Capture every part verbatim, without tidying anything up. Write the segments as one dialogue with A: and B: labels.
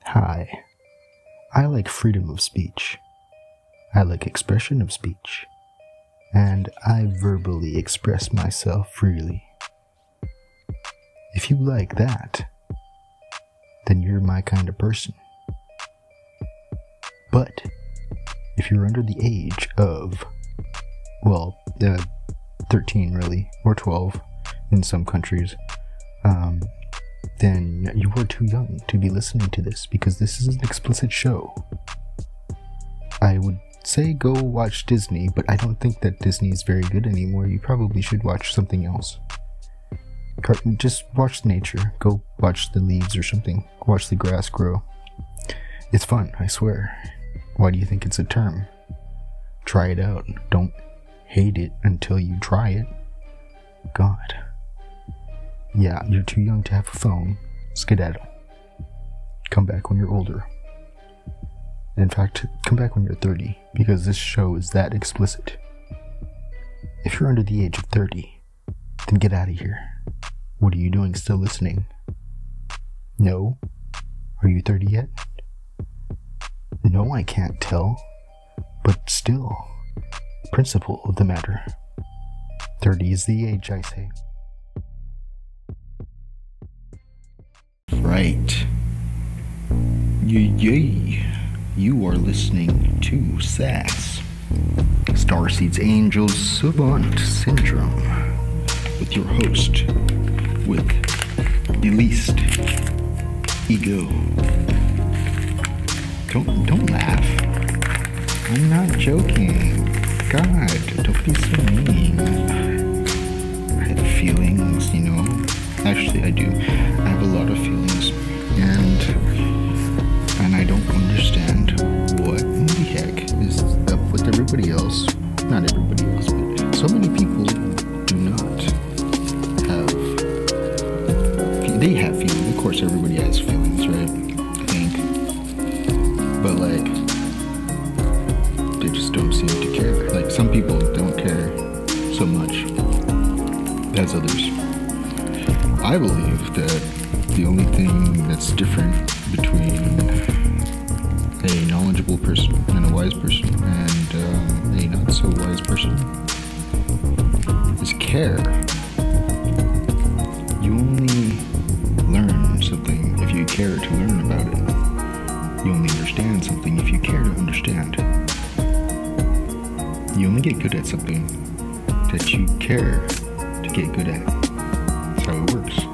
A: Hi, I like freedom of speech. I like expression of speech. And I verbally express myself freely. If you like that, then you're my kind of person. But if you're under the age of, well, uh, thirteen really, or twelve in some countries, um, then you are too young to be listening to this because this is an explicit show. I would say go watch Disney, but I don't think that Disney is very good anymore. You probably should watch something else. Just watch nature. Go watch the leaves or something. Watch the grass grow. It's fun, I swear. Why do you think it's a term? Try it out. Don't hate it until you try it. God. Yeah, you're too young to have a phone. Skedaddle. Come back when you're older. In fact, come back when you're thirty, because this show is that explicit. If you're under the age of thirty, then get out of here. What are you doing still listening? No? Are you thirty yet? No, I can't tell. But still, principle of the matter. thirty is the age, I say. Right. Yay, yay. You are listening to S A S, Starseed's Angels Savant Syndrome, with your host, with the least ego. Don't, don't laugh. I'm not joking. God, don't be so mean. I have feelings, you know. Actually, I do. I have a lot of feelings, and and I don't understand what in the heck is up with everybody else. Not everybody else, but so many people do not have. They have feelings. Of course, everybody has feelings, right? I think, but like, they just don't seem to care. Like, some people don't care so much as others. I believe that the only thing that's different between a knowledgeable person and a wise person and um, a not so wise person is care. You only learn something if you care to learn about it. You only understand something if you care to understand. You only get good at something that you care to get good at. That's how it works.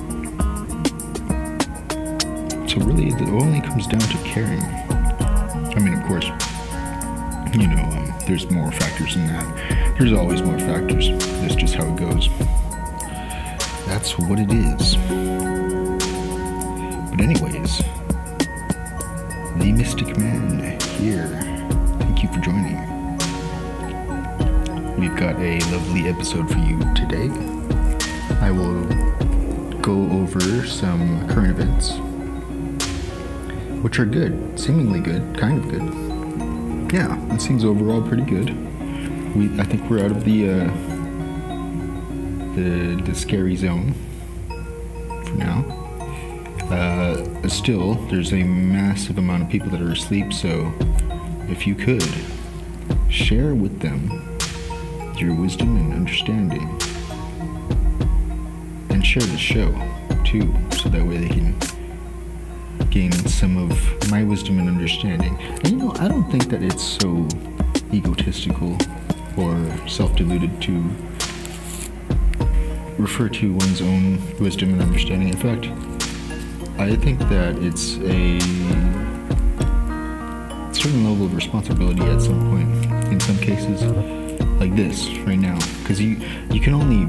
A: So really, it only comes down to caring. I mean, of course, you know, um, there's more factors than that. There's always more factors. That's just how it goes. That's what it is. But anyways, the Mystic Man here. Thank you for joining. We've got a lovely episode for you today. I will go over some current events, which are good, seemingly good, kind of good. Yeah, it seems overall pretty good. We, I think we're out of the uh, the the scary zone for now. Uh, still, there's a massive amount of people that are asleep, so if you could share with them your wisdom and understanding, and share the show too, so that way they can gain some of my wisdom and understanding. And you know, I don't think that it's so egotistical or self-deluded to refer to one's own wisdom and understanding. In fact, I think that it's a certain level of responsibility at some point, in some cases, like this right now, because you you can only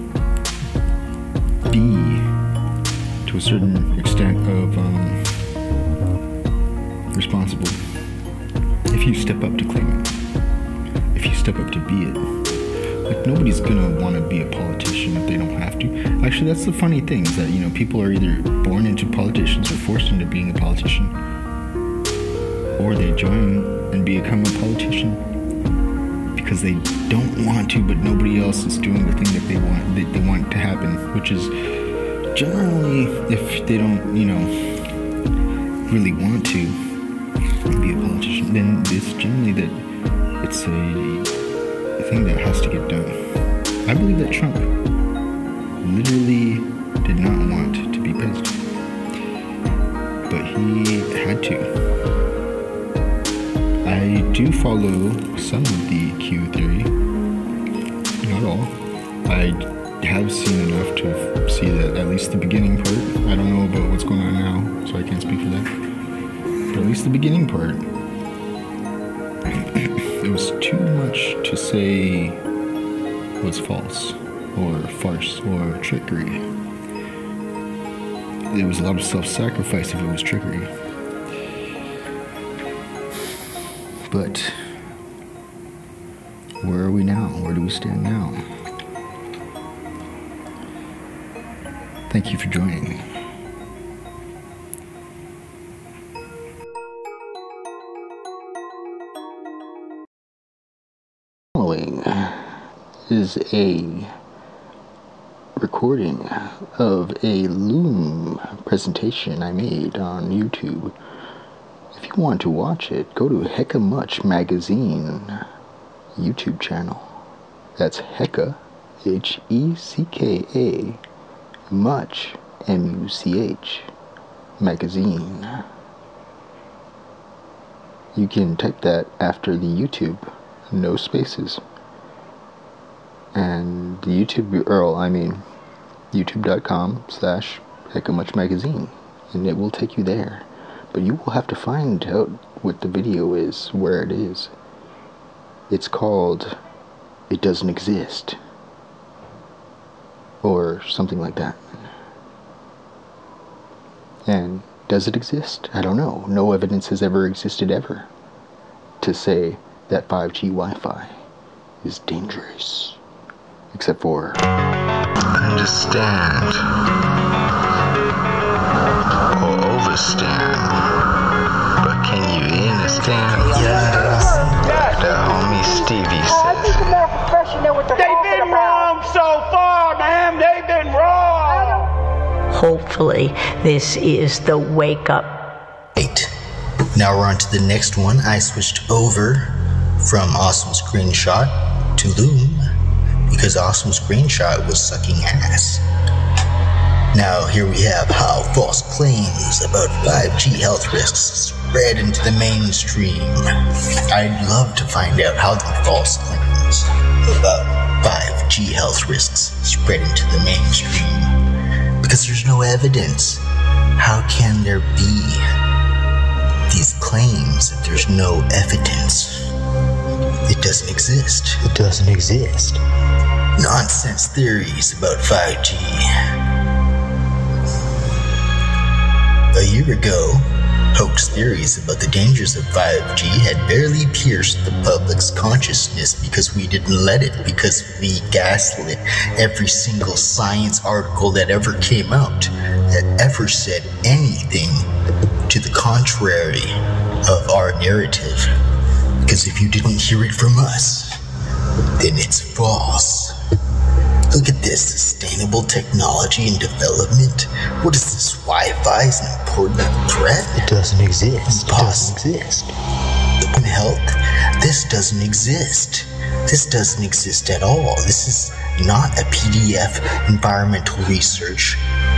A: be to a certain extent of um, responsible if you step up to claim it, if you step up to be it. Like, nobody's gonna want to be a politician if they don't have to. Actually, that's the funny thing, is that, you know, people are either born into politicians or forced into being a politician, or they join and become a politician because they don't want to, but nobody else is doing the thing that they want that they want to happen, which is generally, if they don't, you know, really want to be a politician, then it's generally that it's a, a thing that has to get done. I believe that Trump literally did not want to be president, but he had to. I do follow some of the Q theory, not all. I have seen enough to see that at least the beginning part. I don't know about what's going on now, so I can't speak for that. But at least the beginning part, it was too much to say was false, or farce, or trickery. There was a lot of self-sacrifice if it was trickery. But where are we now? Where do we stand now? Thank you for joining. Following is a recording of a Loom presentation I made on YouTube. If you want to watch it, go to Hecka Much Magazine YouTube channel. That's Hecka, H E C K A, Much, M U C H, Magazine. You can type that after the YouTube, no spaces. And the YouTube U R L, I mean, youtube.com slash Hecka Much Magazine, and it will take you there. But you will have to find out what the video is, where it is. It's called It Doesn't Exist, or something like that. And does it exist? I don't know. No evidence has ever existed ever to say that five G Wi-Fi is dangerous. Except for understand or overstand. But can you understand? Yes. The homie Stevie said.
B: I think the more professional with the
C: They've been wrong so far, ma'am. They've been wrong.
D: Hopefully, this is the wake up.
E: Right. Now we're on to the next one. I switched over from Awesome Screenshot to Loom because Awesome Screenshot was sucking ass. Now here we have how false claims about five G health risks spread into the mainstream. I'd love to find out how the false claims about five G health risks spread into the mainstream. Because there's no evidence. How can there be these claims if there's no evidence? It doesn't exist. It doesn't exist. Nonsense theories about five G. A year ago, hoax theories about the dangers of five G had barely pierced the public's consciousness because we didn't let it, because we gaslit every single science article that ever came out, that ever said anything to the contrary of our narrative. Because if you didn't hear it from us, then it's false. Look at this sustainable technology and development. What is this? Wi-Fi is an important threat? It doesn't exist. It doesn't exist. In health, this doesn't exist. This doesn't exist at all. This is not a P D F environmental research.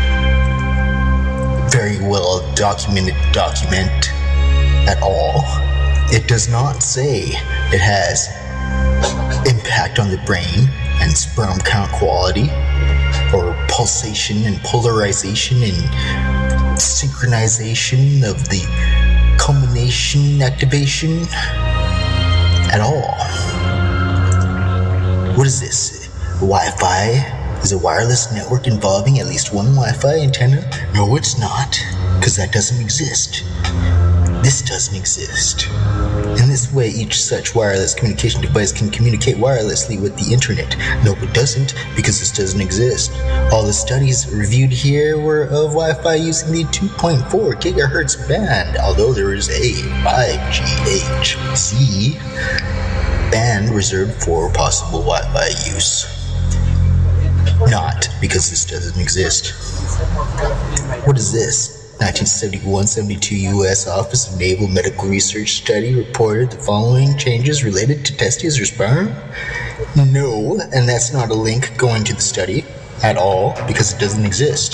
E: Very well documented document at all. It does not say it has impact on the brain and sperm count quality, or pulsation and polarization and synchronization of the culmination activation at all. What is this? Wi-Fi? Is a wireless network involving at least one Wi-Fi antenna? No, it's not, because that doesn't exist. This doesn't exist. In this way, each such wireless communication device can communicate wirelessly with the internet. No, it doesn't, because this doesn't exist. All the studies reviewed here were of Wi-Fi using the two point four gigahertz band, although there is a five G H Z band reserved for possible Wi-Fi use. Not because this doesn't exist. What is this? nineteen seventy-one seventy-two U S Office of Naval Medical Research study reported the following changes related to testes or sperm? No, and that's not a link going to the study at all because it doesn't exist.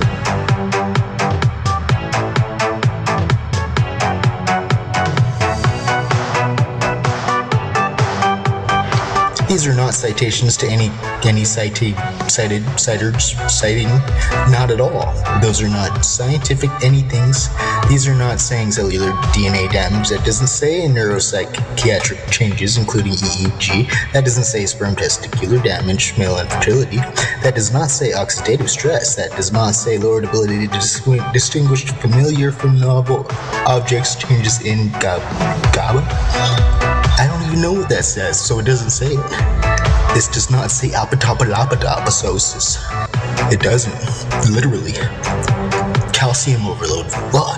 E: These are not citations to any any cited cited citers citing, not at all. Those are not scientific anythings. These are not saying cellular D N A damage. That doesn't say neuropsychiatric changes, including E E G. That doesn't say sperm testicular damage, male infertility. That does not say oxidative stress. That does not say lowered ability to dis- distinguish familiar from novel objects, changes in GABA. I don't even know what that says, so it doesn't say it. This does not say apatopalapadopasosis. It doesn't, literally. Calcium overload, fuck.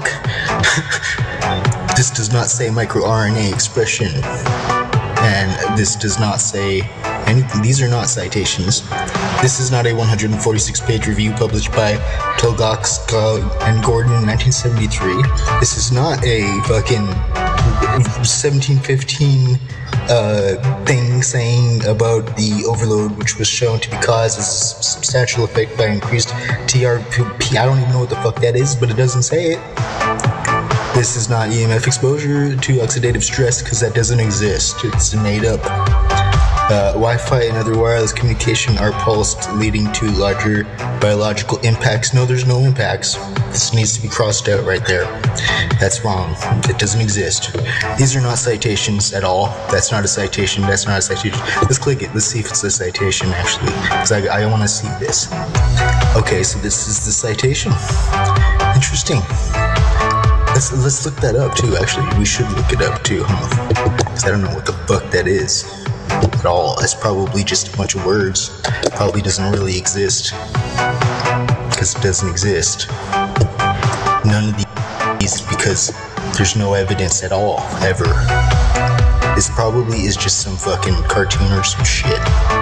E: This does not say microRNA expression. And this does not say anything. These are not citations. This is not a one hundred forty-six page review published by Tolgox and Gordon in nineteen seventy-three. This is not a fucking seventeen fifteen uh, thing saying about the overload, which was shown to be caused as a substantial effect by increased T R P. I don't even know what the fuck that is, but it doesn't say it. This is not E M F exposure to oxidative stress because that doesn't exist. It's made up. Uh, Wi-Fi and other wireless communication are pulsed, leading to larger biological impacts. No, there's no impacts. This needs to be crossed out right there. That's wrong. It doesn't exist. These are not citations at all. That's not a citation. That's not a citation. Let's click it. Let's see if it's a citation, actually, because I, I want to see this. Okay, so this is the citation. Interesting. Let's, let's look that up, too, actually. We should look it up, too, huh? Because I don't know what the fuck that is at all. It's probably just a bunch of words. Probably doesn't really exist because it doesn't exist. None of these because there's no evidence at all, ever. This probably is just some fucking cartoon or some shit.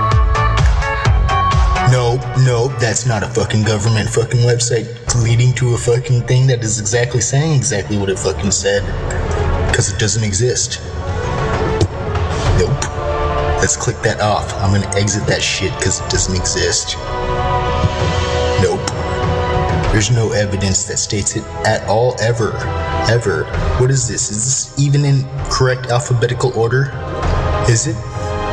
E: No, no, that's not a fucking government fucking website leading to a fucking thing that is exactly saying exactly what it fucking said. Because it doesn't exist. Nope. Let's click that off. I'm gonna exit that shit because it doesn't exist. Nope. There's no evidence that states it at all, ever. Ever. What is this? Is this even in correct alphabetical order? Is it?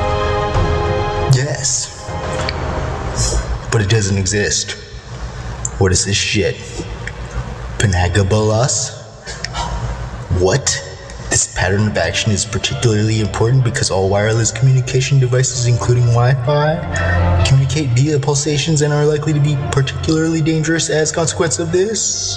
E: Yes. But it doesn't exist. What is this shit? Panagabalas? What? This pattern of action is particularly important because all wireless communication devices, including Wi-Fi, communicate via pulsations and are likely to be particularly dangerous as a consequence of this.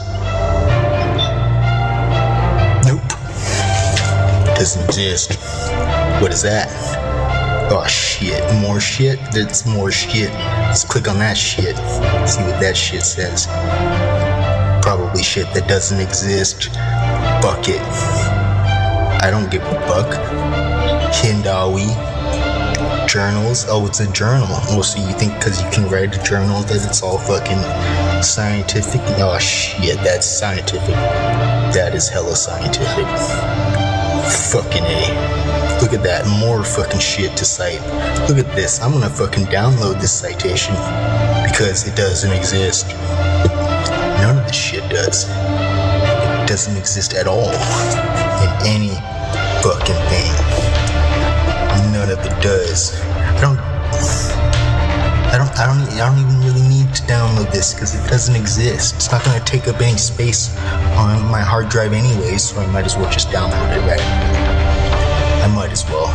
E: Nope. Doesn't exist. What is that? Oh shit, more shit? That's more shit. Let's click on that shit. See what that shit says. Probably shit that doesn't exist. Bucket. I don't give a fuck. Hindawi. Journals. Oh, it's a journal. Oh, so you think because you can write a journal that it's all fucking scientific? Oh shit, that's scientific. That is hella scientific. Fucking A. Look at that. More fucking shit to cite. Look at this. I'm gonna fucking download this citation because it doesn't exist. None of this shit does. It doesn't exist at all in any fucking thing. None of it does. I don't. I don't. I don't. I don't even really need to download this because it doesn't exist. It's not gonna take up any space on my hard drive anyways, so I might as well just download it, right? I might as well.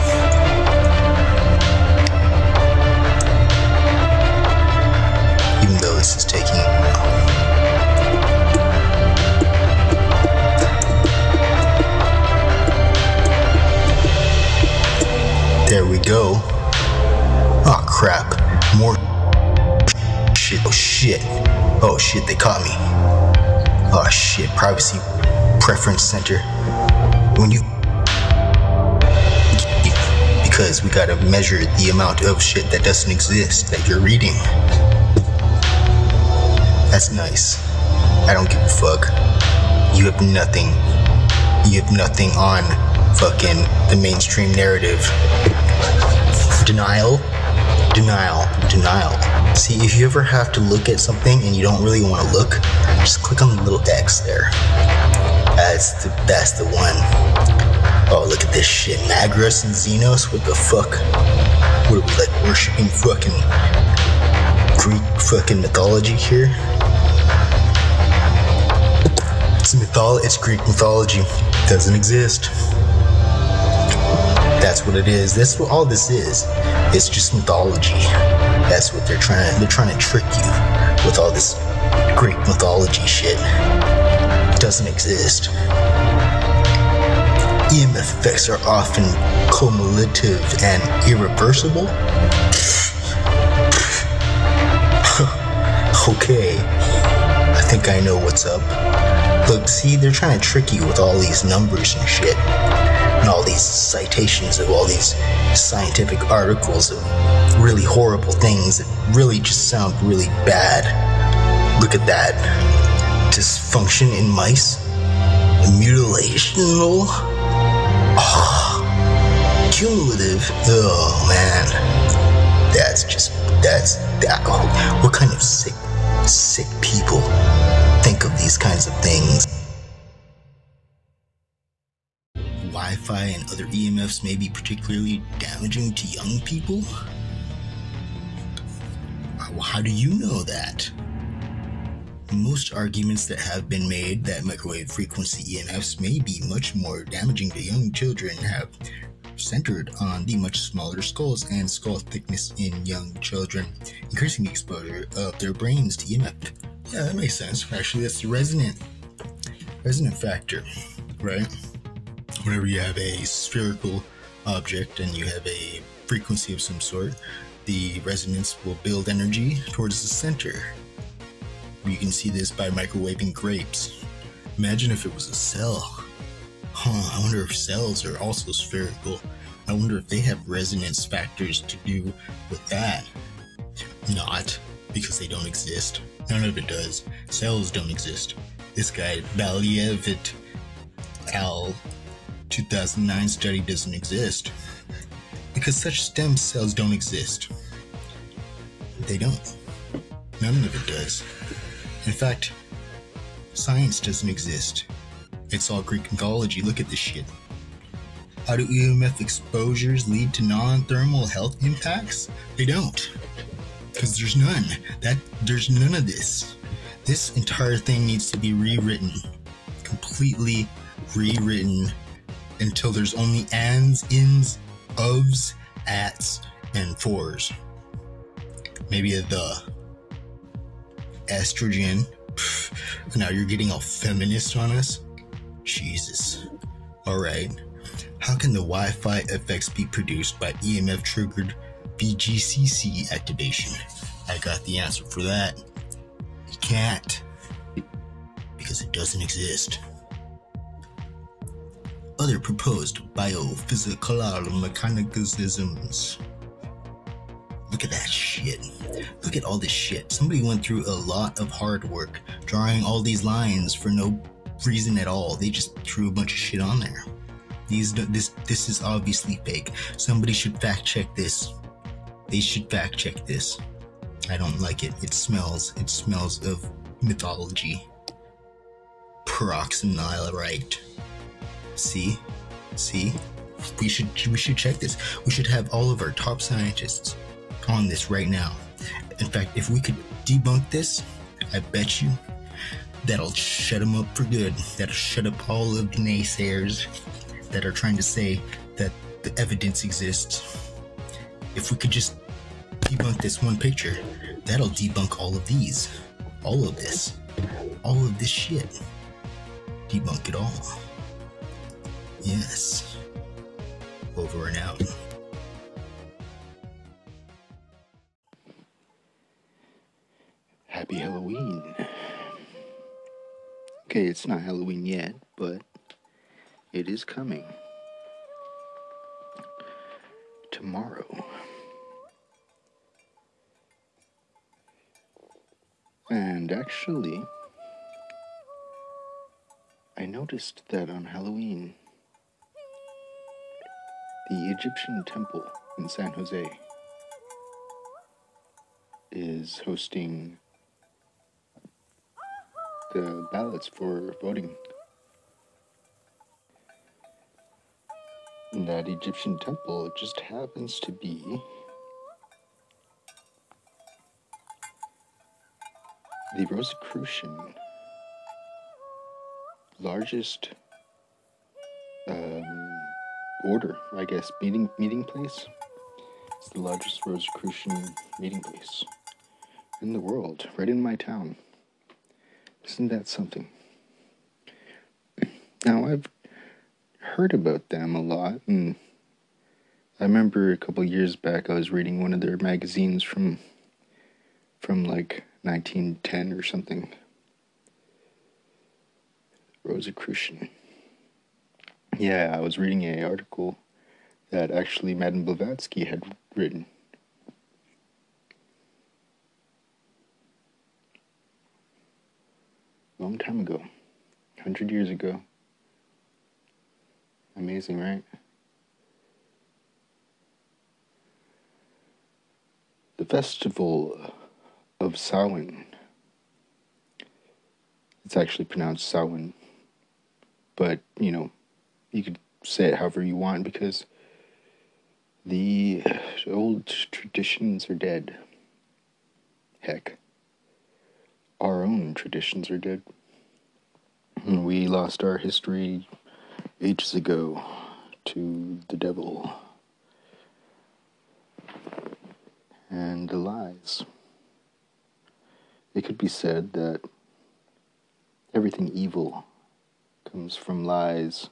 E: Even though this is taking a while. There we go. Oh crap. More shit. Oh shit. Oh shit, they caught me. Oh shit, privacy preference center. When you Because we gotta measure the amount of shit that doesn't exist that you're reading. That's nice. I don't give a fuck. You have nothing. You have nothing on fucking the mainstream narrative. Denial, denial, denial. See, if you ever have to look at something and you don't really want to look, just click on the little X there. That's the, that's the one. Oh, look at this shit. Magros and Xenos? What the fuck? What are we, like, worshipping fucking Greek fucking mythology here? It's mythology. It's Greek mythology. It doesn't exist. That's what it is. That's what all this is. It's just mythology. That's what they're trying to, they're trying to trick you with all this Greek mythology shit. It doesn't exist. E M F effects are often cumulative and irreversible. Okay, I think I know what's up. Look, see, they're trying to trick you with all these numbers and shit, and all these citations of all these scientific articles of really horrible things that really just sound really bad. Look at that. Dysfunction in mice. Mutilational. Oh, cumulative. Oh man, that's just that's that. Oh, what kind of sick, sick people think of these kinds of things? Wi-Fi and other E M Fs may be particularly damaging to young people. How do you know that? Most arguments that have been made that microwave frequency E M Fs may be much more damaging to young children have centered on the much smaller skulls and skull thickness in young children, increasing the exposure of their brains to E M F. Yeah, that makes sense. Actually, that's the resonant, resonant factor, right? Whenever you have a spherical object and you have a frequency of some sort, the resonance will build energy towards the center. You can see this by microwaving grapes. Imagine if it was a cell. Huh, I wonder if cells are also spherical. I wonder if they have resonance factors to do with that. Not, because they don't exist. None of it does. Cells don't exist. This guy, Baliev et al. two thousand nine study doesn't exist. Because such stem cells don't exist. They don't. None of it does. In fact, science doesn't exist. It's all Greek mythology. Look at this shit. How do E M F exposures lead to non-thermal health impacts? They don't. Because there's none. That there's none of this. This entire thing needs to be rewritten. Completely rewritten until there's only ands, ins, ofs, ats, and fors. Maybe a the. Estrogen. Pff, now you're getting all feminist on us? Jesus. Alright. How can the Wi-Fi effects be produced by E M F triggered V G C C activation? I got the answer for that. You can't. Because it doesn't exist. Other proposed biophysical mechanisms. Look at that shit. Look at all this shit. Somebody went through a lot of hard work drawing all these lines for no reason at all. They just threw a bunch of shit on there. These this this is obviously fake. Somebody should fact check this. They should fact check this. I don't like it. It smells. It smells of mythology. Peroxynilerite. See? See? We should we should check this. We should have all of our top scientists on this right now. In fact, if we could debunk this, I bet you that'll shut them up for good. That'll shut up all of the naysayers that are trying to say that the evidence exists. If we could just debunk this one picture, that'll debunk all of these. All of this. All of this shit. Debunk it all. Yes. Over and out.
A: Happy Halloween. Okay, it's not Halloween yet, but it is coming. Tomorrow. And actually, I noticed that on Halloween, the Egyptian temple in San Jose is hosting the ballots for voting. And that Egyptian temple just happens to be the Rosicrucian largest um, order, I guess, meeting meeting place. It's the largest Rosicrucian meeting place in the world, right in my town. Isn't that something? Now, I've heard about them a lot, and I remember a couple years back I was reading one of their magazines from from like nineteen ten or something. Rosicrucian. Yeah, I was reading an article that actually Madame Blavatsky had written. Long time ago. A hundred years ago. Amazing, right? The festival of Samhain. It's actually pronounced Samhain. But, you know, you could say it however you want because the old traditions are dead. Heck, our own traditions are dead. And we lost our history ages ago to the devil and the lies. It could be said that everything evil comes from lies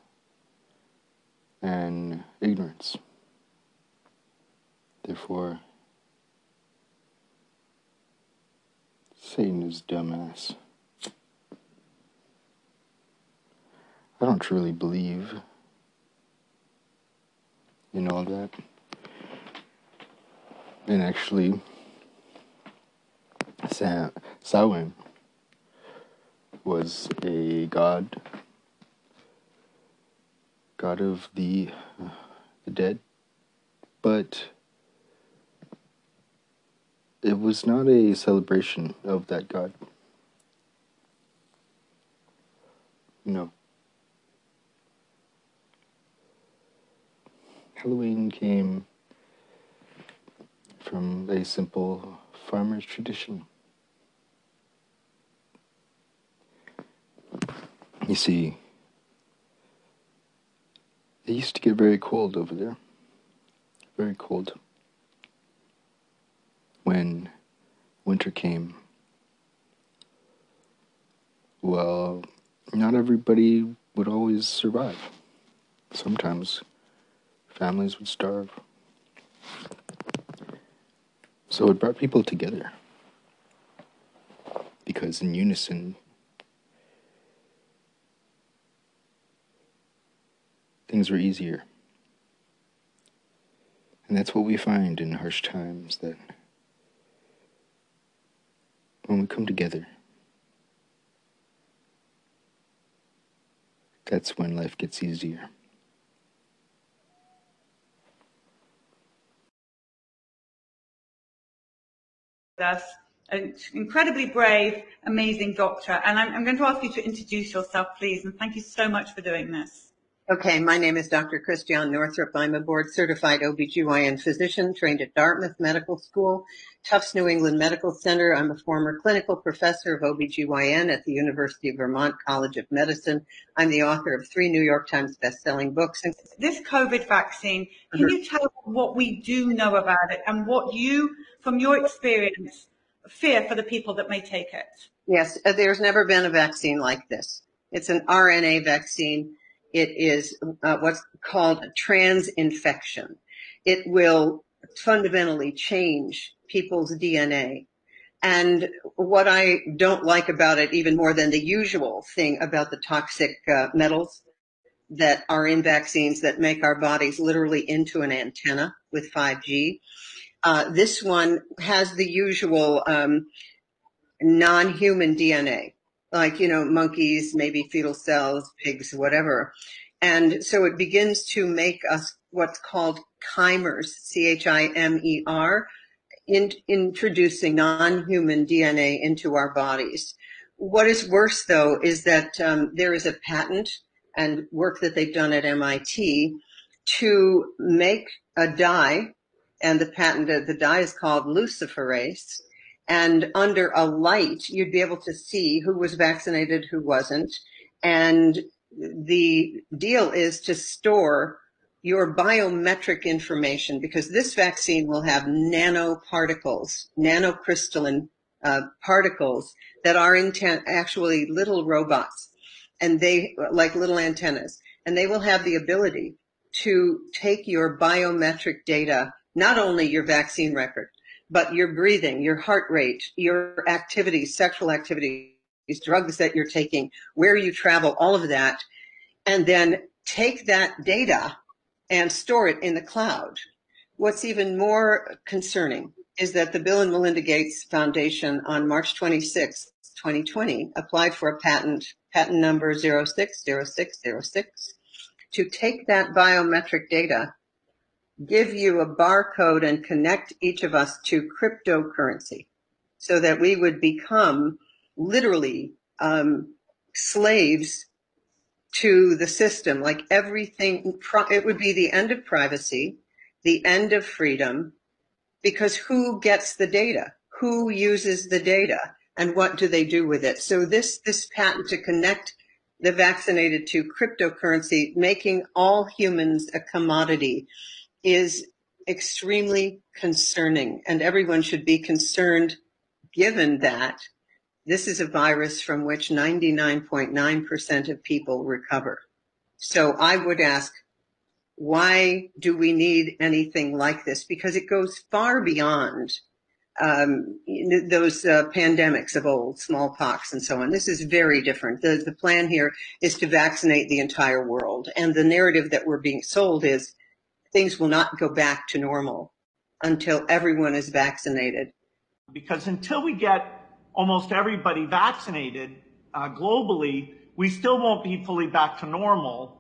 A: and ignorance. Therefore, Satan is dumbass. I don't truly believe in all that. And actually, Sa- Samhain was a god, god of the uh, the dead, but it was not a celebration of that god. No. Halloween came from a simple farmer's tradition. You see, it used to get very cold over there. Very cold. When winter came, well, not everybody would always survive. Sometimes families would starve. So it brought people together. Because in unison, things were easier. And that's what we find in harsh times, that when we come together, that's when life gets easier.
F: Us, an incredibly brave, amazing doctor. And I'm, I'm going to ask you to introduce yourself, please. And thank you so much for doing this.
G: Okay, my name is Doctor Christiane Northrup. I'm a board-certified O B G Y N physician trained at Dartmouth Medical School, Tufts New England Medical Center. I'm a former clinical professor of O B G Y N at the University of Vermont College of Medicine. I'm the author of three New York Times best-selling books.
F: This COVID vaccine, can mm-hmm. you tell what we do know about it and what you, from your experience, fear for the people that may take it?
G: Yes, there's never been a vaccine like this. It's an R N A vaccine. It is uh, what's called a transinfection. It will fundamentally change people's D N A. And what I don't like about it, even more than the usual thing about the toxic uh, metals that are in vaccines that make our bodies literally into an antenna with five G, uh, this one has the usual um, non-human D N A. like, you know, monkeys, maybe fetal cells, pigs, whatever. And so it begins to make us what's called chimers, C H I M E R, in, introducing non-human D N A into our bodies. What is worse, though, is that um, there is a patent and work that they've done at M I T to make a dye, and the patent, the dye is called luciferase, and under a light, you'd be able to see who was vaccinated, who wasn't, and the deal is to store your biometric information, because this vaccine will have nanoparticles, nanocrystalline uh, particles that are intent, actually little robots, and they, like little antennas, and they will have the ability to take your biometric data, not only your vaccine record, but your breathing, your heart rate, your activities, sexual activities, drugs that you're taking, where you travel, all of that, and then take that data and store it in the cloud. What's even more concerning is that the Bill and Melinda Gates Foundation on March twenty-sixth, twenty twenty, applied for a patent, patent number zero six zero six zero six, to take that biometric data, give you a barcode, and connect each of us to cryptocurrency so that we would become literally um, slaves to the system. Like everything, it would be the end of privacy, the end of freedom, because who gets the data? Who uses the data? And what do they do with it? So this, this patent to connect the vaccinated to cryptocurrency, making all humans a commodity, is extremely concerning. And everyone should be concerned, given that this is a virus from which ninety-nine point nine percent of people recover. So I would ask, why do we need anything like this? Because it goes far beyond um, those uh, pandemics of old, smallpox and so on. This is very different. The, the plan here is to vaccinate the entire world. And the narrative that we're being sold is things will not go back to normal until everyone is vaccinated.
C: Because until we get almost everybody vaccinated uh, globally, we still won't be fully back to normal.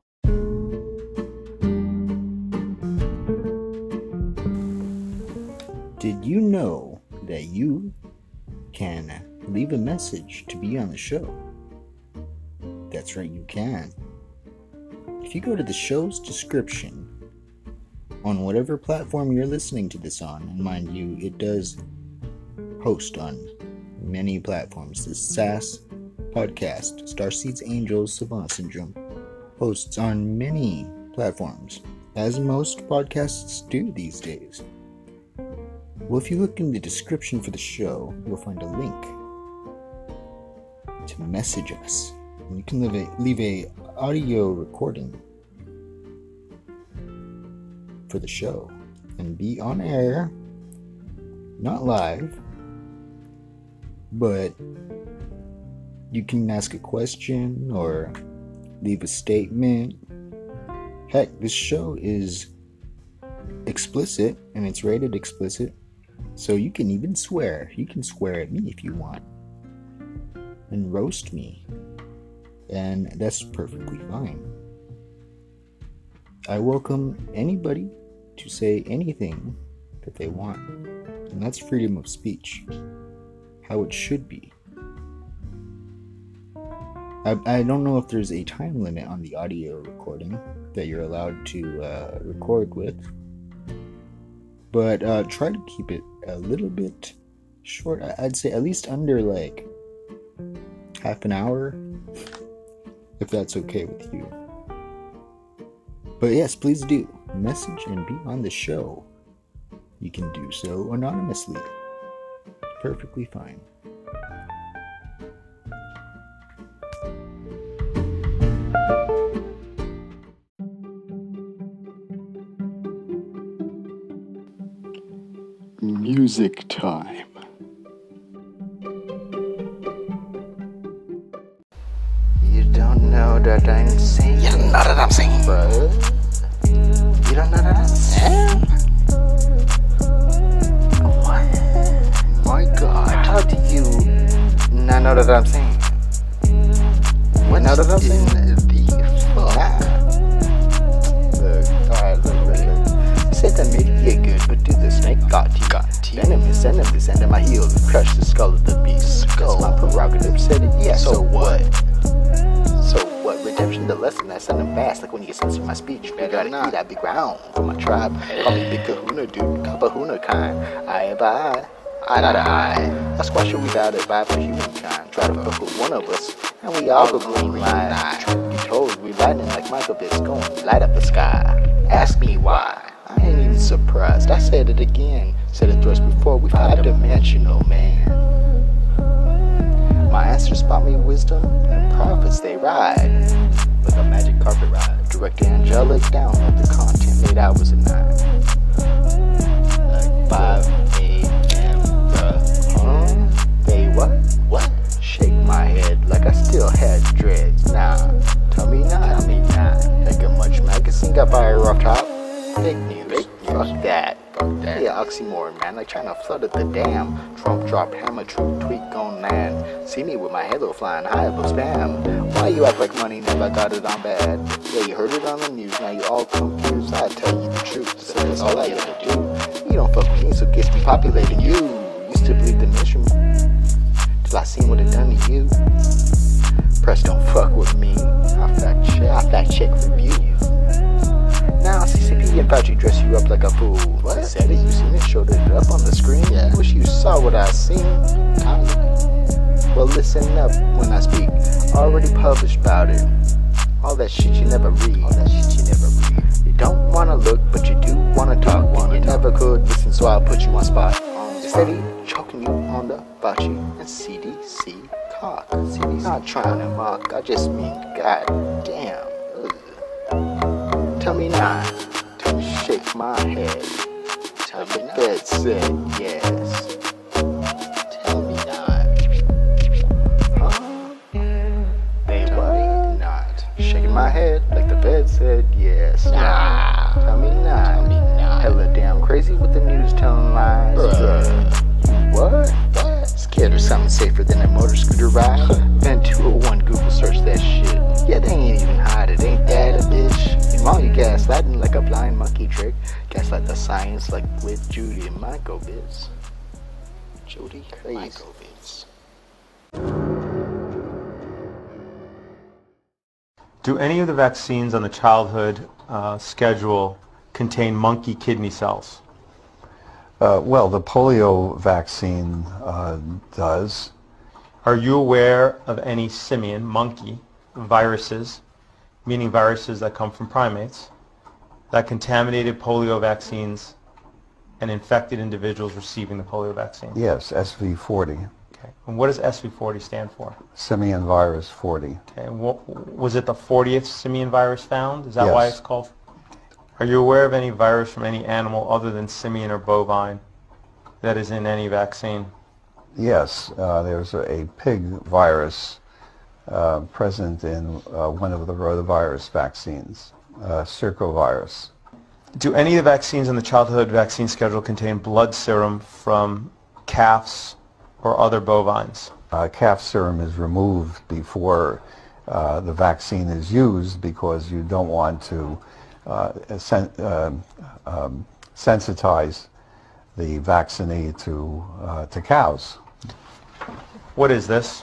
A: Did you know that you can leave a message to be on the show? That's right, you can. If you go to the show's description on whatever platform you're listening to this on, and mind you, it does host on many platforms. The S A S podcast, Starseeds Angels Savant Syndrome, hosts on many platforms, as most podcasts do these days. Well, if you look in the description for the show, you'll find a link to message us. And you can leave a, leave a audio recording for the show and be on air, not live, but you can ask a question or leave a statement. Heck, this show is explicit, and it's rated explicit, so you can even swear. You can swear at me if you want and roast me, and that's perfectly fine. I welcome anybody to say anything that they want, and that's freedom of speech, how it should be. I, I don't know if there's a time limit on the audio recording that you're allowed to uh, record with, but uh, try to keep it a little bit short. I'd say at least under like half an hour, if that's okay with you. But yes, please do message and be on the show. You can do so anonymously. Perfectly fine. Music time. You don't know that I'm singing. You don't know that I'm singing, bro. You don't know that I'm singing. What? My God, how do you not know that I'm singing?
E: know what I'm saying? The fuck. Look, alright, look, look, look. Said that made you get good, but do the snake got teeth. Got teeth. Venomous enemies under my heels and crush the skull of the beast. Skull. That's my prerogative. Said it, yeah, so, so what? So what? Redemption, the lesson I send them fast, like when you censor my speech. You gotta eat, I be ground for my tribe. Call me Big Kahuna, dude. Kapahuna kind. Eye by eye. Eye to eye. That's why should we bow to vibe for humankind. Try to fuck with one of us, and we all go green line. Truth be told, we lightning like Michael Vick's going light up the sky. Ask me why. I ain't even surprised. I said it again. Said it twice before. We five-dimensional, man. My answers spot me wisdom and prophets they ride like a magic carpet ride. Direct angelic download the content late hours at night. Like five a m bruh. Huh? They what? What? Shake my head like I still had dreads. Nah, tell me not. Tell me not. Like a much magazine got fire off top. Fake news. Fake news. Fuck that. Fuck that. Yeah, oxymoron, man. Like trying to flood at the dam. Trump dropped hammer, true tweak on land. See me with my halo flying high above spam. Why you act like money never got it on bad? Yeah, you heard it on the news. Now you all confused. I tell you the truth. So that's all I ever do. You don't fuck with me, so gets me populating you. Used to believe the mission till I seen what it done to you. Press don't fuck with me. I fact check. I fact check review you. Now C C P and Fauci dress you up like a fool. What? Said it, you seen it, showed it up on the screen. Yeah. Wish you saw what I seen. Well, listen up when I speak. Already published about it. All that shit you never read. All that shit you never read. You don't wanna look, but you do wanna talk. Wanna you talk. Never could listen, so I'll put you on spot. Steady choking you on the Fauci and C D C cock. C D C. Not trying to mock, I just mean, god damn. Tell me not, tell me shake my head. Tell me the bed said yes. Tell me not. Huh? They what? Not. Shaking my head like the bed said yes. Nah. Tell me not. Tell me not. Hella damn crazy with the news telling lies. Bruh. What? What? Scared of something safer than a motor scooter ride? Vent two oh one Google search that shit. Yeah, they ain't even hide it, ain't that a bitch? Meanwhile, you gaslighting like a blind monkey trick. Gaslight the science like with Judy and Michael Biz. Judy and Michael Biz.
H: Do any of the vaccines on the childhood uh, schedule contain monkey kidney cells?
I: Uh, well, the polio vaccine uh, does.
H: Are you aware of any simian, monkey, viruses, meaning viruses that come from primates, that contaminated polio vaccines and infected individuals receiving the polio vaccine?
I: Yes, S V forty.
H: Okay. And what does S V forty stand for?
I: Simian virus forty.
H: Okay. And what, was it the fortieth simian virus found? Is that
I: yes.
H: why it's called? Are you aware of any virus from any animal other than simian or bovine that is in any vaccine?
I: Yes, uh, there's a, a pig virus uh, present in uh, one of the rotavirus vaccines, uh, circovirus.
H: Do any of the vaccines in the childhood vaccine schedule contain blood serum from calves or other bovines?
I: Uh, calf serum is removed before uh, the vaccine is used because you don't want to uh, sen uh, um, sensitize the vaccinee to, uh, to cows.
H: What is this?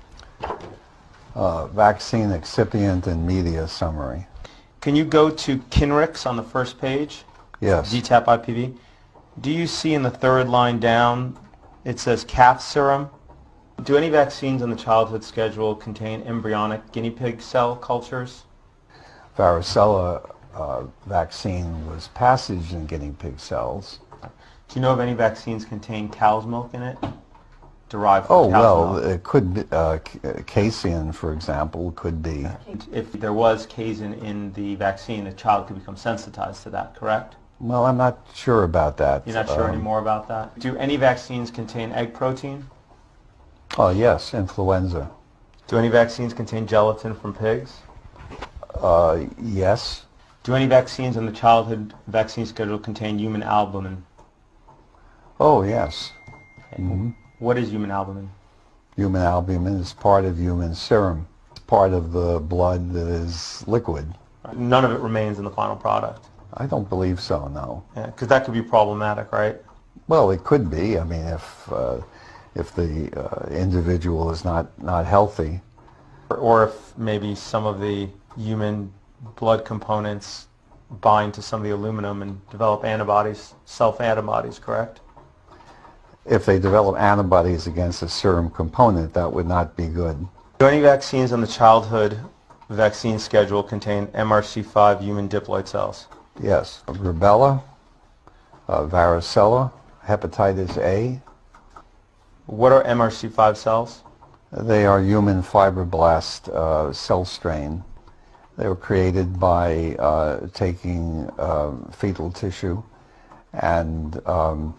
I: Uh, vaccine excipient and media summary.
H: Can you go to Kinrix on the first page?
I: Yes.
H: D TAP I P V. Do you see in the third line down, it says calf serum? Do any vaccines on the childhood schedule contain embryonic guinea pig cell cultures?
I: Varicella uh, vaccine was passaged in guinea pig cells.
H: Do you know if any vaccines contain cow's milk in it? Derived from
I: Oh,
H: cow's
I: well,
H: milk?
I: it could be, uh, casein, for example, could be.
H: If there was casein in the vaccine, a child could become sensitized to that, correct?
I: Well, I'm not sure about that.
H: You're not sure
I: um,
H: anymore about that? Do any vaccines contain egg protein?
I: Oh, yes, influenza.
H: Do any vaccines contain gelatin from pigs?
I: Uh, yes.
H: Do any vaccines on the childhood vaccine schedule contain human albumin?
I: Oh, yes.
H: Okay. Mm-hmm. What is human albumin?
I: Human albumin is part of human serum. part of the blood that is liquid.
H: None of it remains in the final product.
I: I don't believe so, no.
H: Yeah, because that could be problematic, right?
I: Well, it could be. I mean, if uh, if the uh, individual is not, not healthy.
H: Or, or if maybe some of the human blood components bind to some of the aluminum and develop antibodies, self-antibodies, correct?
I: If they develop antibodies against a serum component, that would not be good.
H: Do any vaccines on the childhood vaccine schedule contain M R C five human diploid cells?
I: Yes. Rubella, uh, varicella, hepatitis A.
H: What are M R C five cells?
I: They are human fibroblast uh, cell strain. They were created by uh, taking uh, fetal tissue and um,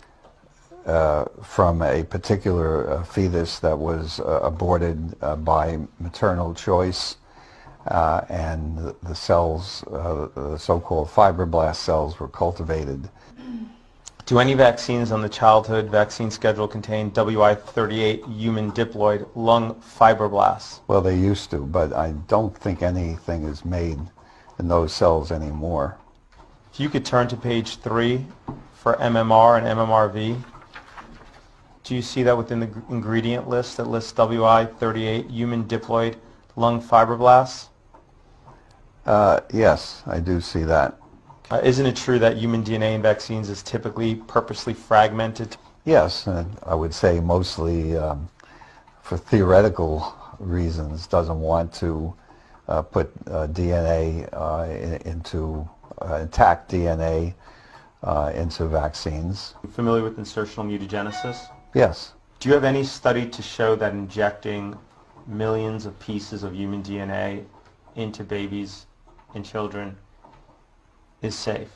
I: uh, from a particular uh, fetus that was uh, aborted uh, by maternal choice, uh, and the, the cells, uh, the so-called fibroblast cells, were cultivated.
H: Do any vaccines on the childhood vaccine schedule contain W I thirty-eight human diploid lung fibroblasts?
I: Well, they used to, but I don't think anything is made in those cells anymore.
H: If you could turn to page three for M M R and M M R V, do you see that within the ingredient list that lists W I thirty-eight human diploid lung fibroblasts?
I: Uh, yes, I do see that.
H: Uh, isn't it true that human D N A in vaccines is typically purposely fragmented?
I: Yes, and I would say mostly um, for theoretical reasons, doesn't want to uh, put uh, D N A uh, in, into uh, intact D N A uh, into vaccines.
H: Familiar with insertional mutagenesis?
I: Yes.
H: Do you have any study to show that injecting millions of pieces of human D N A into babies and children is safe?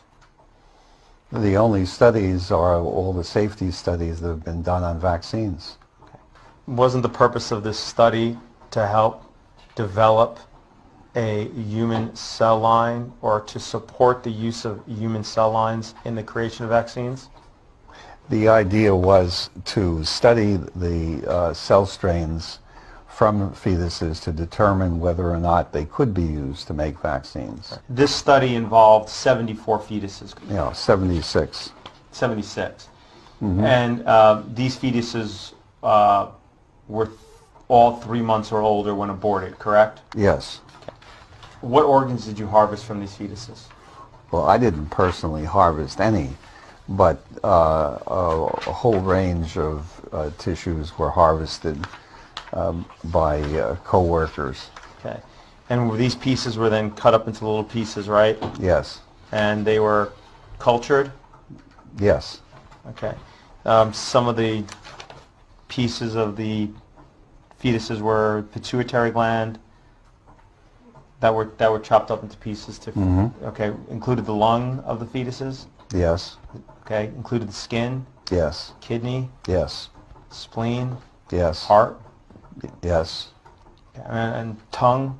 I: The only studies are all the safety studies that have been done on vaccines.
H: Okay. Wasn't the purpose of this study to help develop a human cell line or to support the use of human cell lines in the creation of vaccines?
I: The idea was to study the uh, cell strains from fetuses to determine whether or not they could be used to make vaccines.
H: This study involved seventy-four fetuses.
I: You know, seventy-six.
H: seventy-six.
I: Mm-hmm.
H: And uh, these fetuses uh, were th all three months or older when aborted, correct?
I: Yes.
H: Okay. What organs did you harvest from these fetuses?
I: Well, I didn't personally harvest any, but uh, a, a whole range of uh, tissues were harvested Um, by uh, co-workers.
H: Okay. And were these pieces were then cut up into little pieces, right?
I: Yes.
H: And they were cultured?
I: Yes.
H: Okay. Um, some of the pieces of the fetuses were pituitary gland that were that were chopped up into pieces to
I: Mm-hmm.
H: okay, included the lung of the fetuses?
I: Yes.
H: Okay, included the skin,
I: Yes.
H: kidney,
I: Yes.
H: spleen,
I: Yes.
H: heart,
I: Yes.
H: and, and tongue.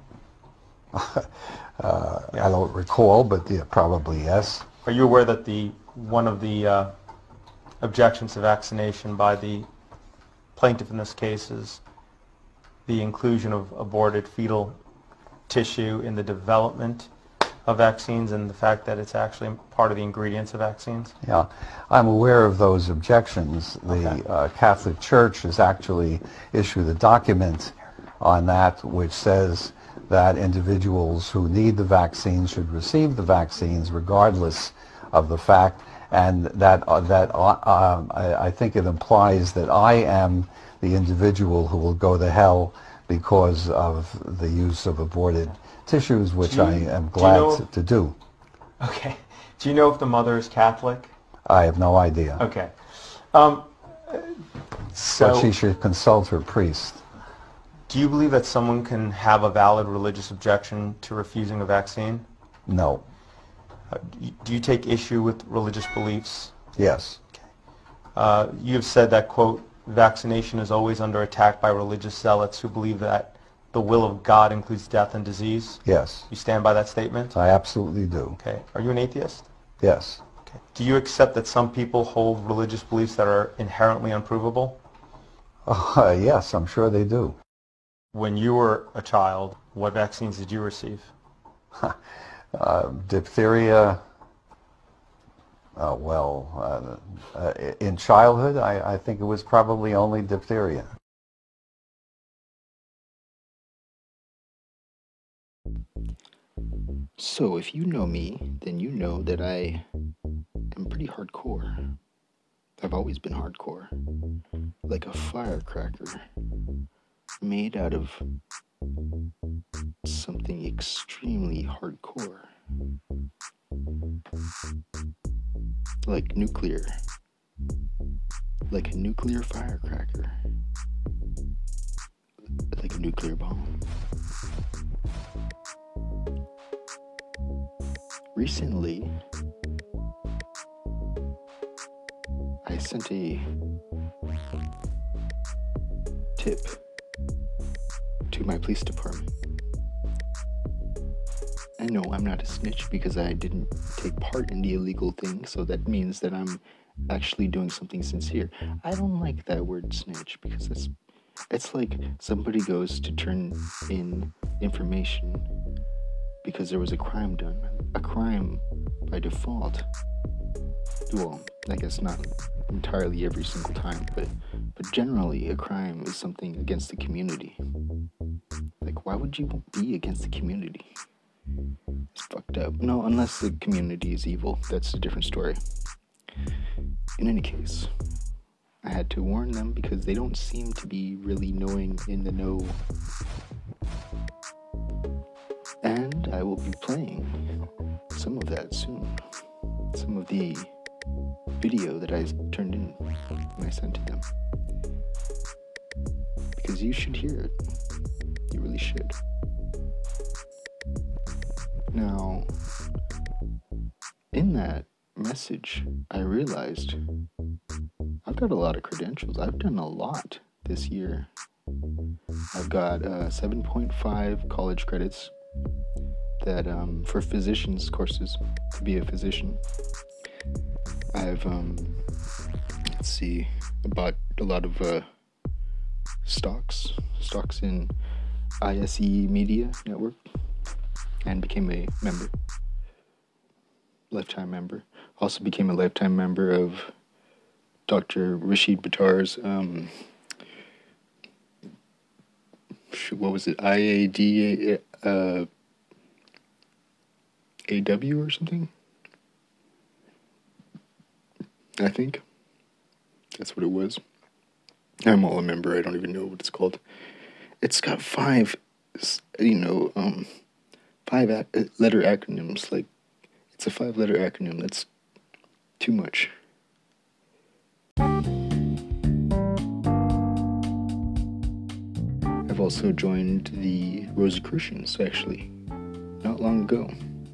I: Uh, I don't recall, but yeah, probably yes.
H: Are you aware that the one of the uh, objections to vaccination by the plaintiff in this case is the inclusion of aborted fetal tissue in the development of vaccines and the fact that it's actually part of the ingredients of vaccines?
I: Yeah, I'm aware of those objections. The
H: Okay.
I: uh, Catholic Church has actually issued a document on that which says that individuals who need the vaccine should receive the vaccines regardless of the fact, and that uh, that uh, um, I, I think it implies that I am the individual who will go to hell because of the use of aborted tissues, which
H: Do you-
I: I am
H: do you
I: glad
H: know-
I: to, to do.
H: Okay. Do you know if the mother is Catholic?
I: I have no idea.
H: Okay. Um, so,
I: But she should consult her priest.
H: do you believe that someone can have a valid religious objection to refusing a vaccine?
I: No.
H: Uh, do you- do you take issue with religious beliefs?
I: Yes.
H: Uh, you have said that, quote, vaccination is always under attack by religious zealots who believe that the will of God includes death and disease.
I: Yes.
H: You stand by that statement?
I: I absolutely do.
H: Okay. Are you an atheist?
I: Yes.
H: Okay. Do you accept that some people hold religious beliefs that are inherently unprovable?
I: Uh, yes, I'm sure they do.
H: When you were a child, what vaccines did you receive?
I: uh, diphtheria. Uh, well, uh, uh, in childhood, I, I think it was probably only diphtheria.
A: So, if you know me, then you know that I am pretty hardcore. I've always been hardcore. Like a firecracker made out of something extremely hardcore. Like nuclear. Like a nuclear firecracker. Like a nuclear bomb. Recently, I sent a tip to my police department. I know I'm not a snitch because I didn't take part in the illegal thing, so that means that I'm actually doing something sincere. I don't like that word snitch because it's it's like somebody goes to turn in information because there was a crime done. A crime by default. Well, I guess not entirely every single time, but but generally a crime is something against the community. Like, why would you be against the community? It's fucked up. No, unless the community is evil. That's a different story. In any case, I had to warn them because they don't seem to be really knowing in the know. And I will be playing some of that soon. Some of the video that I turned in when I sent to them. Because you should hear it. You really should. Now, in that message, I realized I've got a lot of credentials. I've done a lot this year. I've got uh, seven point five college credits that um, for physicians courses to be a physician. I've um, let's see, I bought a lot of uh, stocks, stocks in I S E Media Network, and became a member, lifetime member. Also became a lifetime member of Doctor Rashid Buttar's, um, what was it, I A D uh, A W or something? I think. That's what it was. I'm all a member, I don't even know what it's called. It's got five, you know, um, five ac- letter acronyms, like, it's a five letter acronym, that's too much. I've also joined the Rosicrucians, actually, not long ago.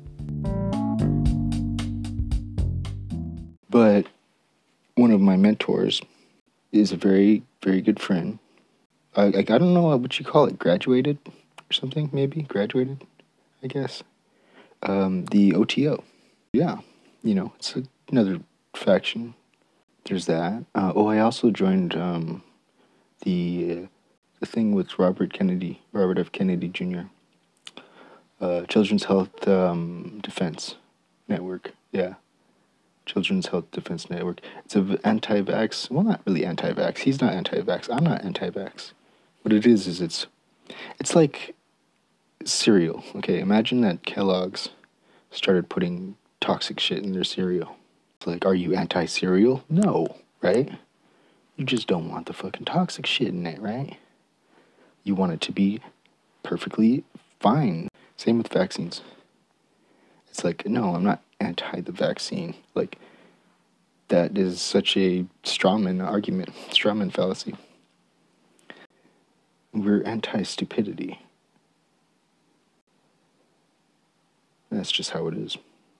A: But one of my mentors is a very, very good friend. I, I, I don't know what you call it, graduated or something, maybe? Graduated, I guess. Um, the O T O. Yeah, you know, it's a, another faction. There's that. Uh, oh, I also joined um, the uh, the thing with Robert Kennedy, Robert F. Kennedy Junior Uh, Children's Health um, Defense Network. Yeah, Children's Health Defense Network. It's a anti-vax. Well, not really anti-vax. He's not anti-vax. I'm not anti-vax. What it is is it's it's like cereal. Okay, imagine that Kellogg's started putting toxic shit in their cereal. It's like, are you anti-cereal? No, right? You just don't want the fucking toxic shit in it, right? You want it to be perfectly fine. Same with vaccines. It's like, no, I'm not anti the vaccine. Like, that is such a strawman argument, strawman fallacy. We're anti-stupidity. That's just how it is.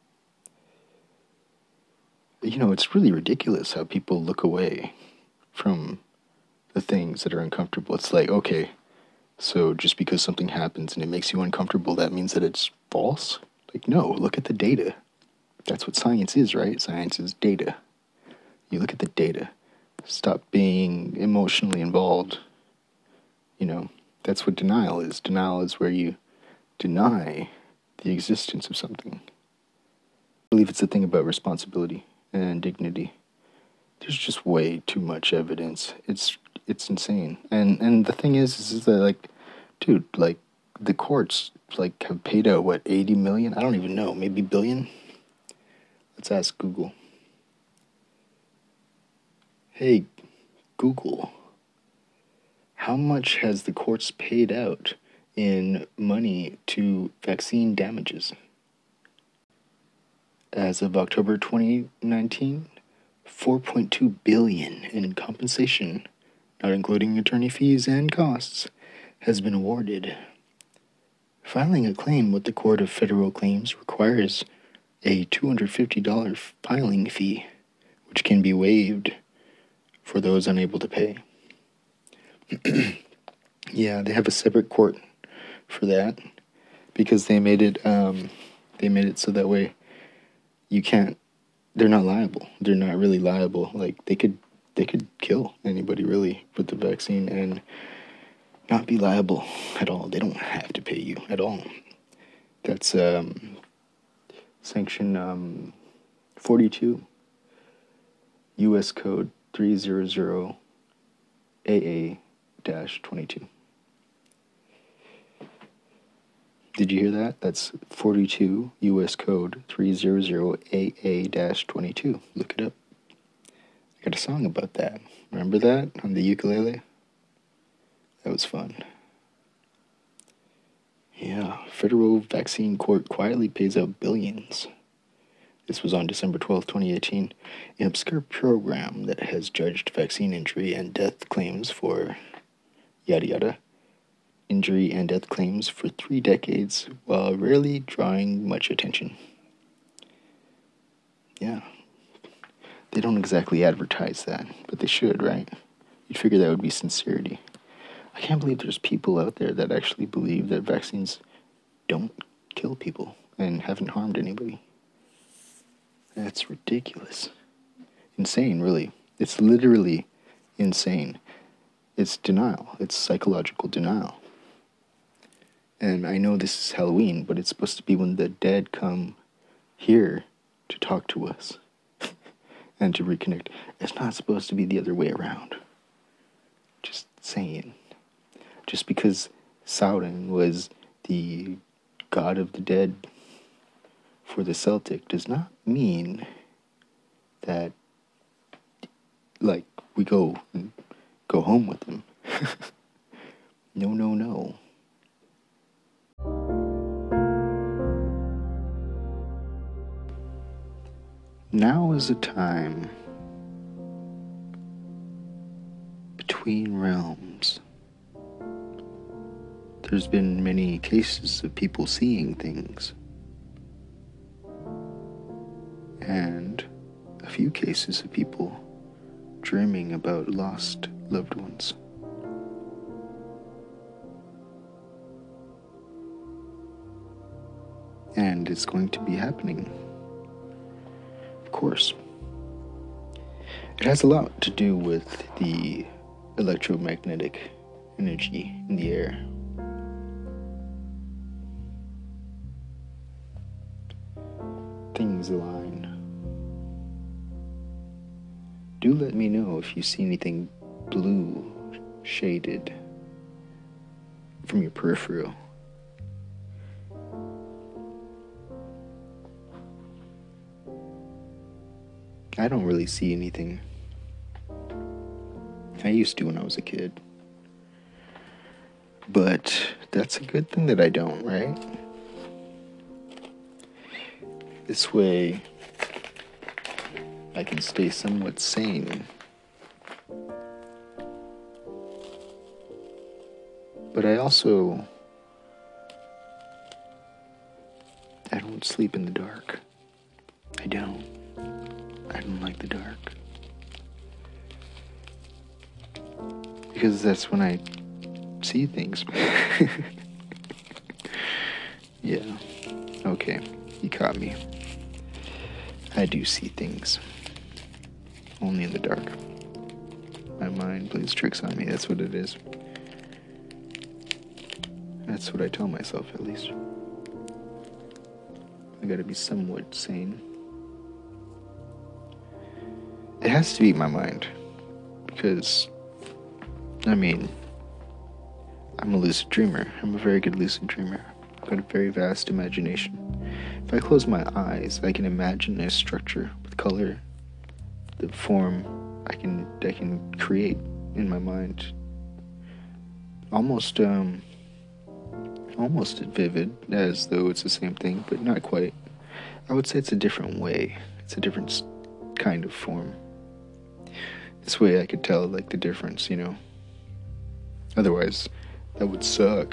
A: You know, it's really ridiculous how people look away from the things that are uncomfortable. It's like, okay, so just because something happens and it makes you uncomfortable, that means that it's false? Like, no, look at the data. That's what science is, right? Science is data. You look at the data. Stop being emotionally involved. You know, That's what denial is. Denial is where you deny the existence of something. I believe it's a thing about responsibility and dignity. There's just way too much evidence. It's it's insane. And and the thing is, is, is that, like, dude, like, the courts, like, have paid out, what, eighty million? I don't even know. Maybe billion? Let's ask Google. Hey, Google, how much has the courts paid out in money to vaccine damages? As of October twenty nineteen, four point two billion dollars in compensation, not including attorney fees and costs, has been awarded. Filing a claim with the Court of Federal Claims requires a two hundred fifty dollars filing fee, which can be waived for those unable to pay. Yeah, they have a separate court for that because they made it um, they made it so that way you can't, they're not liable. They're not really liable. Like, they could they could kill anybody really with the vaccine and not be liable at all. They don't have to pay you at all. That's um, Section um, forty-two, U S Code three hundred A A twenty-two. Did you hear that? That's forty-two U S Code three hundred A A twenty-two. Look it up. I got a song about that. Remember that on the ukulele? That was fun. Yeah, federal vaccine court quietly pays out billions. This was on December twelfth, twenty eighteen. An obscure program that has judged vaccine injury and death claims for yada yada. Injury and death claims for three decades while rarely drawing much attention. Yeah. They don't exactly advertise that, but they should, right? You'd figure that would be sincerity. I can't believe there's people out there that actually believe that vaccines don't kill people and haven't harmed anybody. That's ridiculous. Insane, really. It's literally insane. It's denial. It's psychological denial. And I know this is Halloween, but it's supposed to be when the dead come here to talk to us and to reconnect. It's not supposed to be the other way around. Just saying. Just because Sauron was the god of the dead for the Celtic does not mean that, like, we go and go home with him. No, no, no. Now is a time between realms. There's been many cases of people seeing things, and a few cases of people dreaming about lost loved ones. And it's going to be happening. Of course. It has a lot to do with the electromagnetic energy in the air. Things align. Do let me know if you see anything blue shaded from your peripheral. I don't really see anything. I used to when I was a kid. But that's a good thing that I don't, right? This way, I can stay somewhat sane. But I also, I don't sleep in the dark. I don't. I don't like the dark. Because that's when I see things. Yeah. Okay. You caught me. I do see things. Only in the dark. My mind plays tricks on me. That's what it is. That's what I tell myself, at least. I gotta be somewhat sane. It has to be my mind. Because, I mean, I'm a lucid dreamer. I'm a very good lucid dreamer. I've got a very vast imagination. If I close my eyes, I can imagine a structure with color, the form I can I can create in my mind. Almost um almost vivid, as though it's the same thing, but not quite. I would say it's a different way. It's a different kind of form. This way I could tell, like, the difference, you know. Otherwise, that would suck.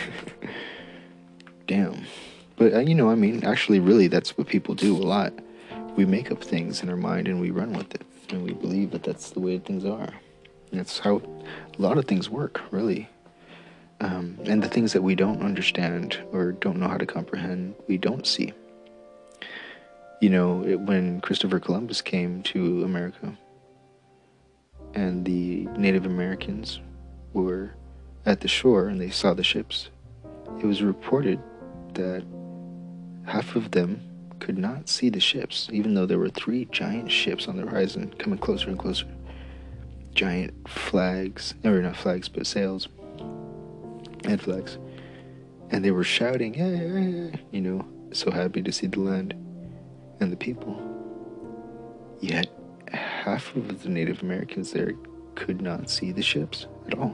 A: Damn. But, uh, you know, I mean, actually, really, that's what people do a lot. We make up things in our mind and we run with it. And we believe that that's the way things are. And that's how a lot of things work, really. Um, and the things that we don't understand or don't know how to comprehend, we don't see. You know, it, when Christopher Columbus came to America, and the Native Americans were at the shore and they saw the ships, it was reported that half of them could not see the ships, even though there were three giant ships on the horizon coming closer and closer. Giant flags, or not flags, but sails and flags. And they were shouting, hey, hey, hey, you know, so happy to see the land and the people. Yet, half of the Native Americans there could not see the ships at all.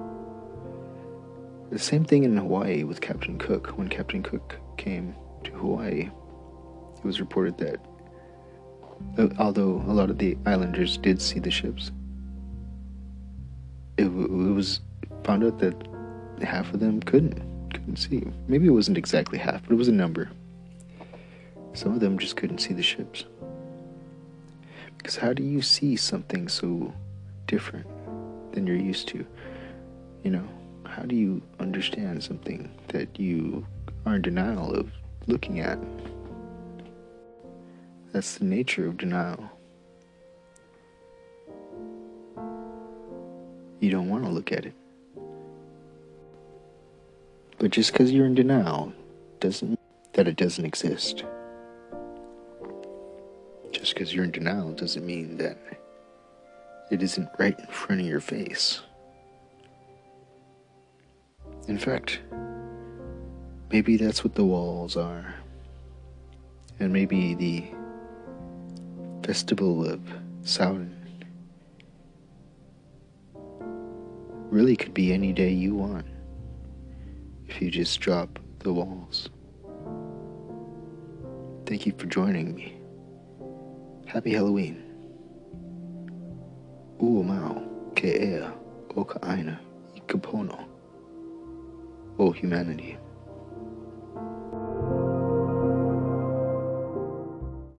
A: The same thing in Hawaii with Captain Cook. When Captain Cook came to Hawaii, it was reported that uh, although a lot of the islanders did see the ships, it, w- it was found out that half of them couldn't couldn't see. Maybe it wasn't exactly half, but it was a number. Some of them just couldn't see the ships. Because how do you see something so different than you're used to? You know, how do you understand something that you are in denial of looking at? That's the nature of denial. You don't want to look at it. But just because you're in denial doesn't mean that it doesn't exist. Just because you're in denial doesn't mean that it isn't right in front of your face. In fact, maybe that's what the walls are. And maybe the Festival of Samhain really could be any day you want, if you just drop the walls. Thank you for joining me. Happy Halloween. Uumau ke ea o ka aina I ka pono o humanity.